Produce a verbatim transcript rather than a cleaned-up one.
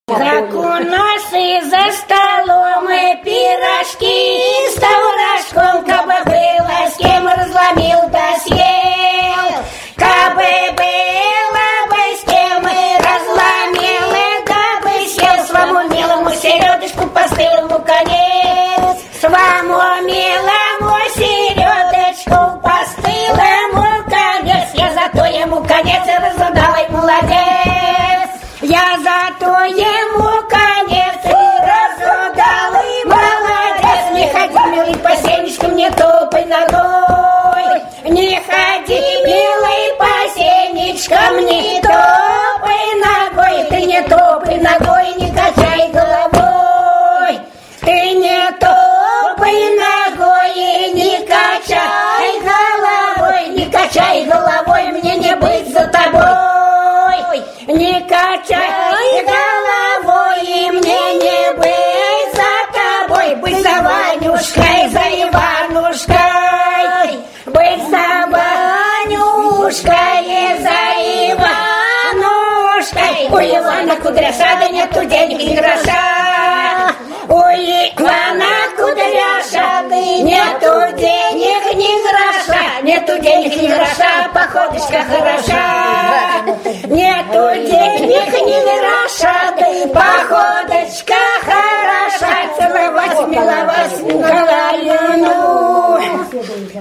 Как у нас и за столом и пирожки с творожком, кабы было с кем разломил да съел. Кабы было бы с кем и разломил, и да бы съел свому милому середочку постылому конец. Свому милому середочку постылому конец. Я зато ему конец и разгадала, и молодец. Я зато ему конец и разгадала, и молодец. Не ходи, милый, по сенечкам, не топай ногой. Не ходи, милый, по сенечкам, не топай ногой. Ты не топай ногой, не качай головой. Ты не топай ногой и не качай головой. Не качай головой, мне не быть за тобой. Не качай головой, и мне не быть за тобой. Быть за Ванюшкой, за Иванушкой. Быть за Ванюшкой и за Иванушкой. У Ивана кудряша, да нету денег ни гроша. У Ивана кудряша, да нету денег ни гроша. Нету денег ни гроша, походочка хороша. Нету денег ни гроша, да и походочка хороша. Целовать, миловать, милая.